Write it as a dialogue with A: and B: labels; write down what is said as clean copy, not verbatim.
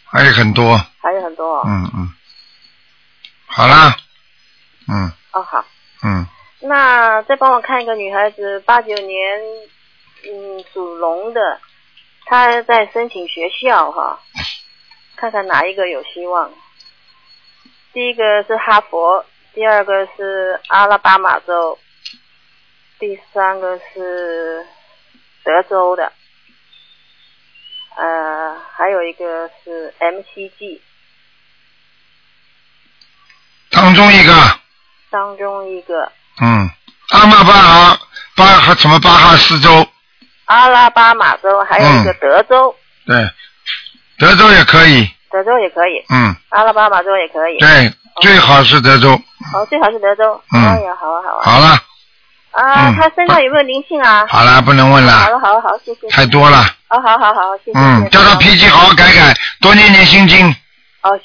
A: 还有很多。
B: 还有很多。
A: 好啦。
B: 哦，好。那再帮我看一个女孩子，89年，属龙的，她在申请学校哈，看看哪一个有希望。第一个是哈佛，第二个是阿拉巴马州，第三个是德州的，还有一个是 MCG。
A: 当中一个。阿拉巴哈斯州。
B: 阿拉巴马州，还有一个德州。
A: 对，德州也可以。阿拉巴马州也可以。对，最好是德州。
B: 最好是德州。哎呀，好啊。
A: 好了。
B: 他身上有没有灵性啊？
A: 好了，不能问了。
B: 好，谢谢。
A: 太多了。
B: 好，谢谢。
A: 叫他脾气好好改，多念念心经。